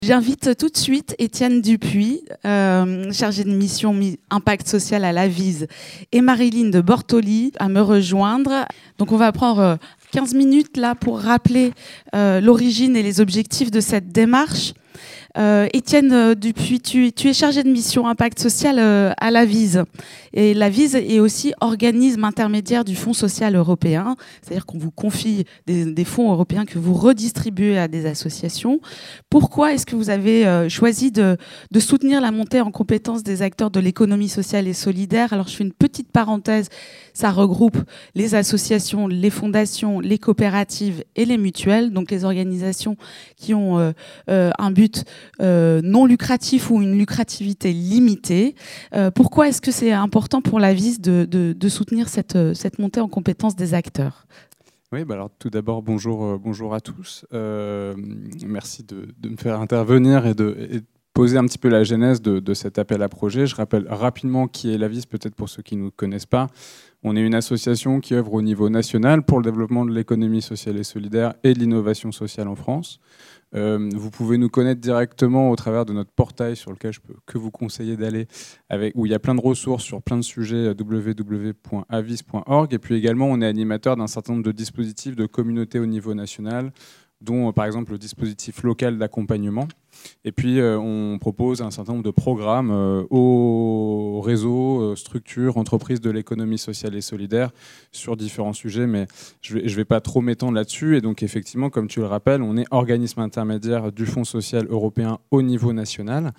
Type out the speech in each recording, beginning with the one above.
J'invite tout de suite Étienne Dupuis, chargé de mission Impact Social à l'Avise, et Marilyn de Bortoli à me rejoindre. Donc on va prendre 15 minutes là pour rappeler l'origine et les objectifs de cette démarche. Étienne Dupuis, tu es chargé de mission Impact Social à l'Avise. Et l'Avise est aussi organisme intermédiaire du Fonds social européen, c'est-à-dire qu'on vous confie des fonds européens que vous redistribuez à des associations. Pourquoi est-ce que vous avez choisi de soutenir la montée en compétence des acteurs de l'économie sociale et solidaire? Alors je fais une petite parenthèse, ça regroupe les associations, les fondations, les coopératives et les mutuelles, donc les organisations qui ont un but non lucratif ou une lucrativité limitée. Pourquoi est-ce que c'est important pour l'Avise de soutenir cette montée en compétence des acteurs? Oui, alors tout d'abord, bonjour à tous. Merci de me faire intervenir et de poser un petit peu la genèse de cet appel à projet. Je rappelle rapidement qui est l'Avise, peut-être pour ceux qui ne nous connaissent pas. On est une association qui œuvre au niveau national pour le développement de l'économie sociale et solidaire et de l'innovation sociale en France. Vous pouvez nous connaître directement au travers de notre portail sur lequel je peux que vous conseiller d'aller, où il y a plein de ressources sur plein de sujets, www.avis.org. Et puis également, on est animateur d'un certain nombre de dispositifs de communauté au niveau national, dont par exemple le dispositif local d'accompagnement. Et puis on propose un certain nombre de programmes aux réseaux, structures, entreprises de l'économie sociale et solidaire sur différents sujets, mais je vais pas trop m'étendre là-dessus. Et donc effectivement, comme tu le rappelles, on est organisme intermédiaire du Fonds social européen au niveau national.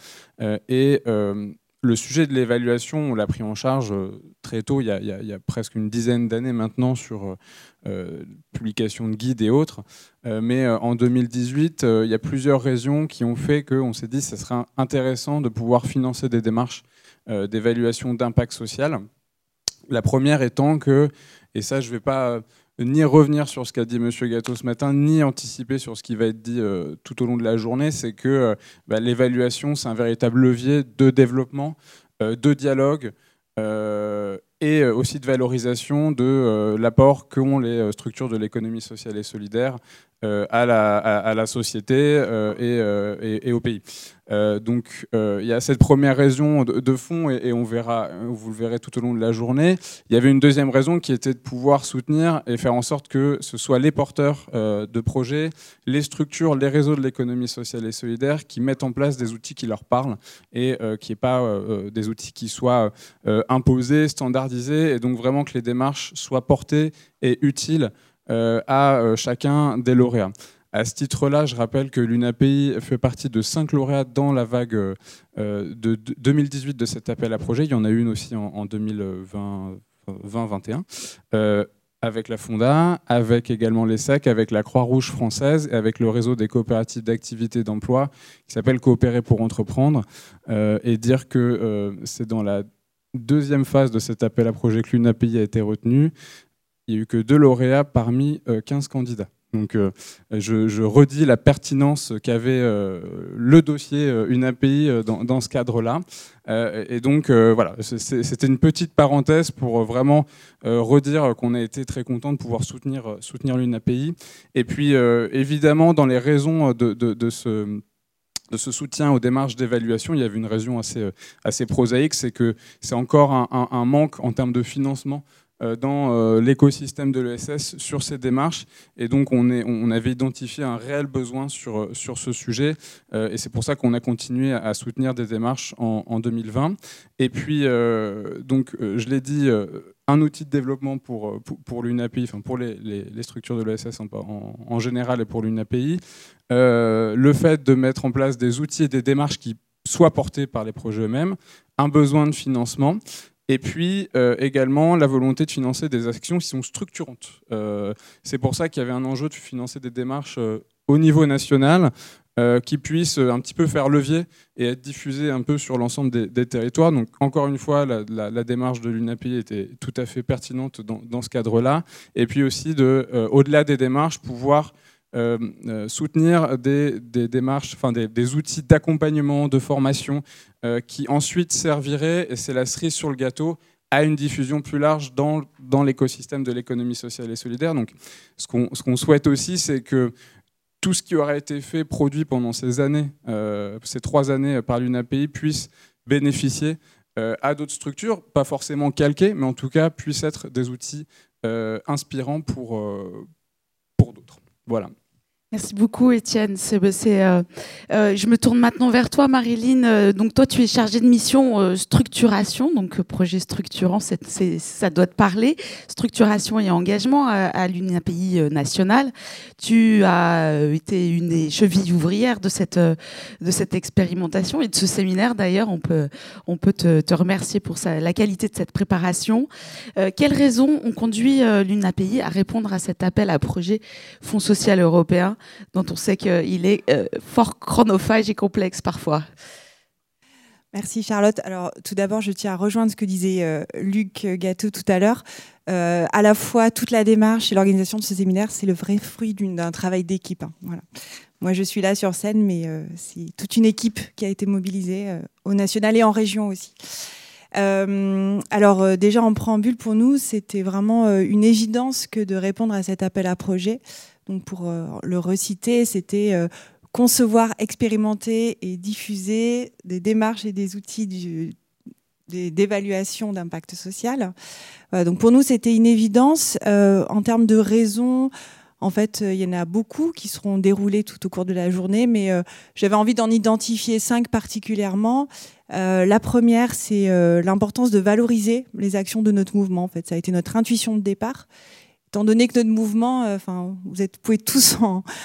Le sujet de l'évaluation, on l'a pris en charge très tôt, il y a presque une dizaine d'années maintenant, sur publication de guides et autres. Mais en 2018, il y a plusieurs raisons qui ont fait qu'on s'est dit que ce serait intéressant de pouvoir financer des démarches d'évaluation d'impact social. La première étant que, et ça je ne vais pas ni revenir sur ce qu'a dit M. Gâteau ce matin, ni anticiper sur ce qui va être dit tout au long de la journée, c'est que l'évaluation, c'est un véritable levier de développement, de dialogue et aussi de valorisation de l'apport qu'ont les structures de l'économie sociale et solidaire à la société et au pays. Donc il y a cette première raison de fond et on verra, vous le verrez tout au long de la journée. Il y avait une deuxième raison qui était de pouvoir soutenir et faire en sorte que ce soit les porteurs de projets, les structures, les réseaux de l'économie sociale et solidaire qui mettent en place des outils qui leur parlent et qui n'est pas des outils qui soient imposés, standardisés, et donc vraiment que les démarches soient portées et utiles à chacun des lauréats. À ce titre-là, je rappelle que l'UNAPI fait partie de 5 lauréats dans la vague de 2018 de cet appel à projet. Il y en a une aussi en 2020-21, avec la Fonda, avec également l'ESSEC, avec la Croix-Rouge française et avec le réseau des coopératives d'activité d'emploi qui s'appelle Coopérer pour entreprendre. Et dire que c'est dans la deuxième phase de cet appel à projet que l'UNAPI a été retenue. Il n'y a eu que 2 lauréats parmi 15 candidats. Donc je redis la pertinence qu'avait le dossier UNAPI dans ce cadre-là. Et donc voilà, c'était une petite parenthèse pour vraiment redire qu'on a été très content de pouvoir soutenir l'UNAPI. Et puis évidemment, dans les raisons de ce soutien aux démarches d'évaluation, il y avait une raison assez prosaïque, c'est que c'est encore un manque en termes de financement dans l'écosystème de l'ESS sur ces démarches, et donc on avait identifié un réel besoin sur ce sujet, et c'est pour ça qu'on a continué à soutenir des démarches en 2020. Et puis donc je l'ai dit, un outil de développement pour l'UNAPI, enfin pour les structures de l'ESS en général et pour l'UNAPI, le fait de mettre en place des outils et des démarches qui soient portés par les projets eux-mêmes, un besoin de financement. Et puis également la volonté de financer des actions qui sont structurantes. C'est pour ça qu'il y avait un enjeu de financer des démarches au niveau national qui puissent un petit peu faire levier et être diffusées un peu sur l'ensemble des territoires. Donc encore une fois, la démarche de l'UNAPI était tout à fait pertinente dans ce cadre-là. Et puis aussi, au-delà des démarches, pouvoir soutenir des démarches, enfin des outils d'accompagnement, de formation qui ensuite serviraient, et c'est la cerise sur le gâteau, à une diffusion plus large dans l'écosystème de l'économie sociale et solidaire. Donc ce qu'on souhaite aussi, c'est que tout ce qui aura été fait, produit pendant ces 3 années par l'UNAPI puisse bénéficier à d'autres structures, pas forcément calquées, mais en tout cas puissent être des outils inspirants pour d'autres. Voilà. Merci beaucoup, Étienne. Je me tourne maintenant vers toi, Marilyn. Donc, toi, tu es chargée de mission structuration, donc projet structurant, ça doit te parler. Structuration et engagement à l'UNAPI nationale. Tu as été une des chevilles ouvrières de cette expérimentation et de ce séminaire. D'ailleurs, on peut te remercier pour la qualité de cette préparation. Quelles raisons ont conduit l'UNAPI à répondre à cet appel à projet Fonds social européen, dont on sait qu'il est fort chronophage et complexe parfois? Merci Charlotte. Alors tout d'abord, je tiens à rejoindre ce que disait Luc Gâteau tout à l'heure. À la fois, toute la démarche et l'organisation de ce séminaire, c'est le vrai fruit d'un travail d'équipe. Voilà. Moi, je suis là sur scène, mais c'est toute une équipe qui a été mobilisée au national et en région aussi. Alors déjà en préambule, pour nous, c'était vraiment une évidence que de répondre à cet appel à projet. Donc pour le reciter, c'était concevoir, expérimenter et diffuser des démarches et des outils d'évaluation d'impact social. Donc pour nous, c'était une évidence. En termes de raisons, en fait, il y en a beaucoup qui seront déroulées tout au cours de la journée, mais j'avais envie d'en identifier 5 particulièrement. La première, c'est l'importance de valoriser les actions de notre mouvement. En fait, ça a été notre intuition de départ. Étant donné que notre mouvement, vous pouvez tous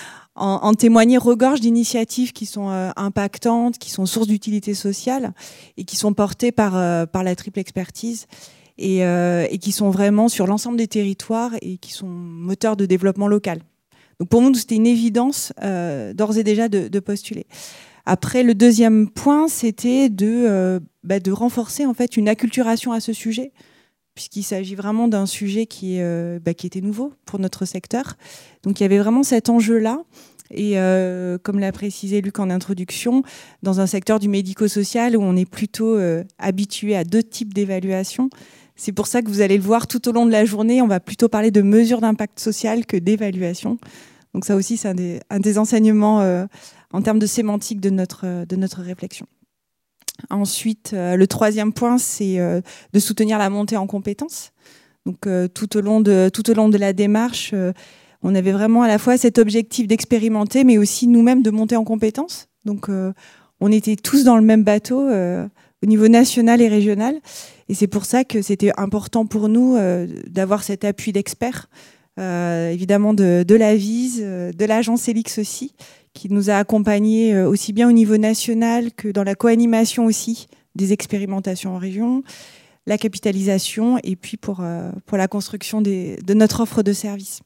en témoigner, regorge d'initiatives qui sont impactantes, qui sont source d'utilité sociale et qui sont portées par la triple expertise et qui sont vraiment sur l'ensemble des territoires et qui sont moteurs de développement local. Donc pour nous, c'était une évidence d'ores et déjà de postuler. Après, le deuxième point, c'était de renforcer en fait une acculturation à ce sujet, puisqu'il s'agit vraiment d'un sujet qui était nouveau pour notre secteur. Donc il y avait vraiment cet enjeu-là. Et comme l'a précisé Luc en introduction, dans un secteur du médico-social où on est plutôt habitué à 2 types d'évaluation, c'est pour ça que vous allez le voir tout au long de la journée, on va plutôt parler de mesures d'impact social que d'évaluation. Donc ça aussi, c'est un des enseignements en termes de sémantique de notre réflexion. Ensuite, le troisième point, c'est de soutenir la montée en compétences. Donc, tout au long de la démarche, on avait vraiment à la fois cet objectif d'expérimenter, mais aussi nous-mêmes de monter en compétences. Donc, on était tous dans le même bateau au niveau national et régional. Et c'est pour ça que c'était important pour nous d'avoir cet appui d'experts, évidemment de l'AVIS, de l'agence ELIX aussi, qui nous a accompagnés aussi bien au niveau national que dans la co-animation aussi des expérimentations en région, la capitalisation et puis pour la construction de notre offre de services.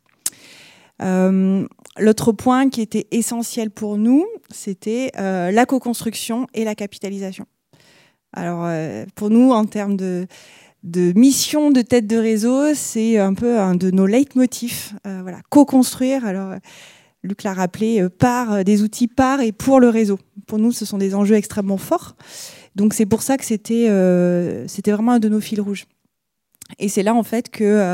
L'autre point qui était essentiel pour nous, c'était la co-construction et la capitalisation. Alors pour nous, en termes de mission de tête de réseau, c'est un peu un de nos leitmotifs. Voilà, co-construire. Alors Luc l'a rappelé, par des outils par et pour le réseau. Pour nous, ce sont des enjeux extrêmement forts. Donc c'est pour ça que c'était vraiment un de nos fils rouges. Et c'est là en fait que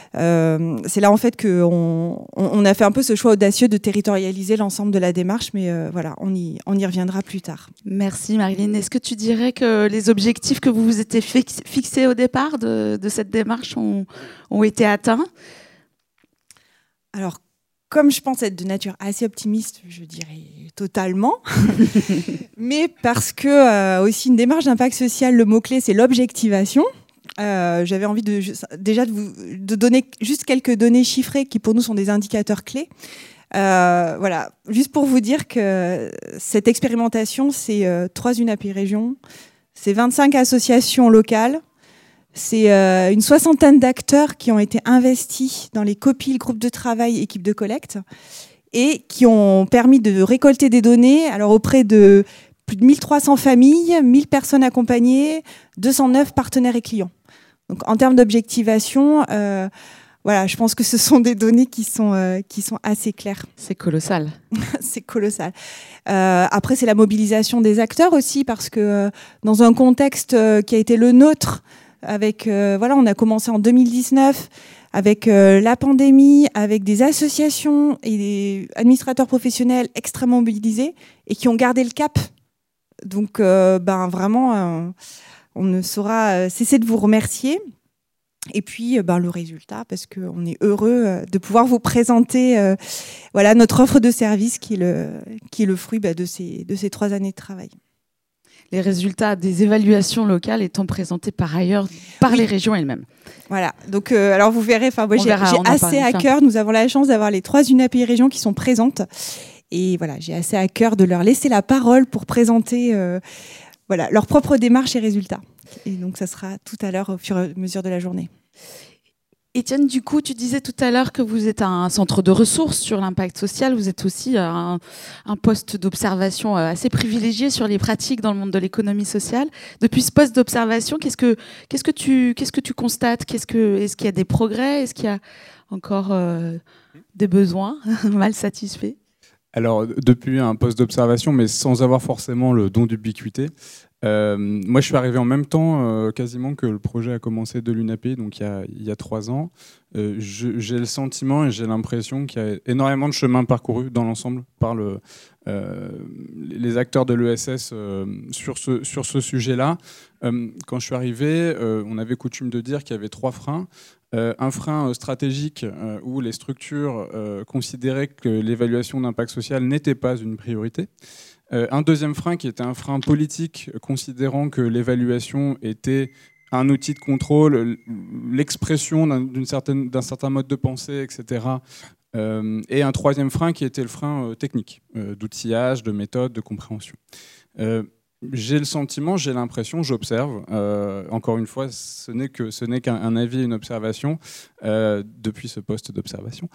on a fait un peu ce choix audacieux de territorialiser l'ensemble de la démarche, mais voilà, on y reviendra plus tard. Merci Marilyn. Est-ce que tu dirais que les objectifs que vous vous étiez fixés au départ de cette démarche ont été atteints? Alors, comme je pense être de nature assez optimiste, je dirais totalement. Mais parce que aussi une démarche d'impact social, le mot-clé, c'est l'objectivation. J'avais envie de donner juste quelques données chiffrées qui pour nous sont des indicateurs clés. Voilà, juste pour vous dire que cette expérimentation, c'est 3 UNAPI régions, c'est 25 associations locales, c'est une 60aine d'acteurs qui ont été investis dans les copiles, groupes de travail, équipes de collecte, et qui ont permis de récolter des données alors auprès de plus de 1300 familles, 1000 personnes accompagnées, 209 partenaires et clients. Donc en termes d'objectivation, voilà, je pense que ce sont des données qui sont assez claires. C'est colossal. C'est colossal. Après, c'est la mobilisation des acteurs aussi, parce que dans un contexte qui a été le nôtre, avec voilà, on a commencé en 2019 avec la pandémie, avec des associations et des administrateurs professionnels extrêmement mobilisés et qui ont gardé le cap. Donc, vraiment, on ne saura cesser de vous remercier. Et puis, le résultat, parce qu'on est heureux de pouvoir vous présenter notre offre de service qui est le fruit de ces 3 années de travail. Les résultats des évaluations locales étant présentés par ailleurs par les régions elles-mêmes. Voilà, donc alors vous verrez, j'ai assez à cœur, nous avons la chance d'avoir les 3 UNAPI régions qui sont présentes. Et voilà, j'ai assez à cœur de leur laisser la parole pour présenter leur propre démarche et résultats. Et donc, ça sera tout à l'heure au fur et à mesure de la journée. Étienne, du coup, tu disais tout à l'heure que vous êtes un centre de ressources sur l'impact social. Vous êtes aussi un poste d'observation assez privilégié sur les pratiques dans le monde de l'économie sociale. Depuis ce poste d'observation, qu'est-ce que tu constates ? Est-ce qu'il y a des progrès ? Est-ce qu'il y a encore des besoins mal satisfaits ? Alors, depuis un poste d'observation, mais sans avoir forcément le don d'ubiquité, moi, je suis arrivé en même temps quasiment que le projet a commencé de l'UNAPI, donc il y a 3 ans. J'ai le sentiment et j'ai l'impression qu'il y a énormément de chemin parcouru dans l'ensemble par les acteurs de l'ESS sur ce sujet-là. Quand je suis arrivé, on avait coutume de dire qu'il y avait 3 freins. Un frein stratégique où les structures considéraient que l'évaluation d'impact social n'était pas une priorité. Un deuxième frein qui était un frein politique, considérant que l'évaluation était un outil de contrôle, l'expression d'un certain mode de pensée, etc. Et un troisième frein qui était le frein technique, d'outillage, de méthode, de compréhension. J'ai le sentiment, j'ai l'impression, j'observe, encore une fois, ce n'est qu'un avis et une observation, depuis ce poste d'observation,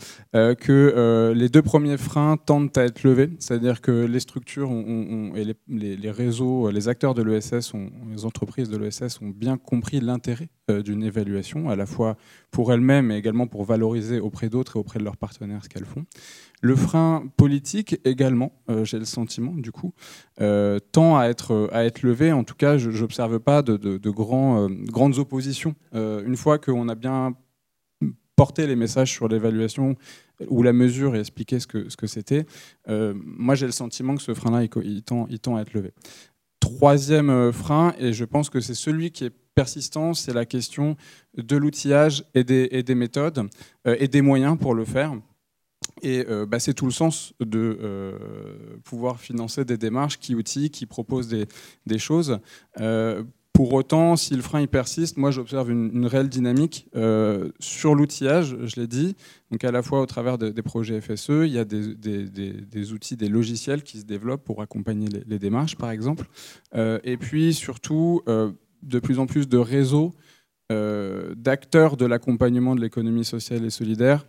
que les 2 premiers freins tendent à être levés, c'est-à-dire que les structures et les réseaux, les acteurs de l'ESS, les entreprises de l'ESS ont bien compris l'intérêt d'une évaluation, à la fois pour elles-mêmes, mais également pour valoriser auprès d'autres et auprès de leurs partenaires ce qu'elles font. Le frein politique également, j'ai le sentiment, du coup, tend à être levé. En tout cas, je n'observe pas de grandes oppositions. Une fois qu'on a bien porté les messages sur l'évaluation ou la mesure et expliqué ce que c'était, moi j'ai le sentiment que ce frein-là, il tend à être levé. Troisième frein, et je pense que c'est celui qui est persistant, c'est la question de l'outillage et des méthodes et des moyens pour le faire. Et c'est tout le sens de pouvoir financer des démarches qui outillent, qui proposent des choses. Pour autant, si le frein il persiste, moi j'observe une réelle dynamique sur l'outillage, je l'ai dit, donc à la fois au travers des projets FSE, il y a des outils, des logiciels qui se développent pour accompagner les démarches, par exemple. Et puis surtout, de plus en plus de réseaux d'acteurs de l'accompagnement de l'économie sociale et solidaire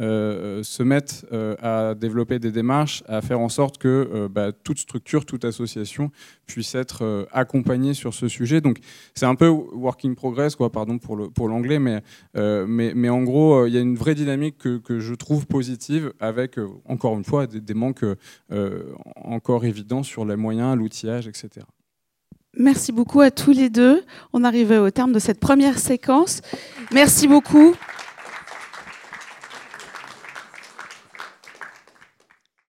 se mettent à développer des démarches, à faire en sorte que toute structure, toute association puisse être accompagnée sur ce sujet. Donc c'est un peu work in progress, pardon pour l'anglais, mais en gros, il y a une vraie dynamique que je trouve positive, avec, encore une fois, des manques encore évidents sur les moyens, l'outillage, etc. Merci beaucoup à tous les deux. On arrive au terme de cette première séquence. Merci beaucoup.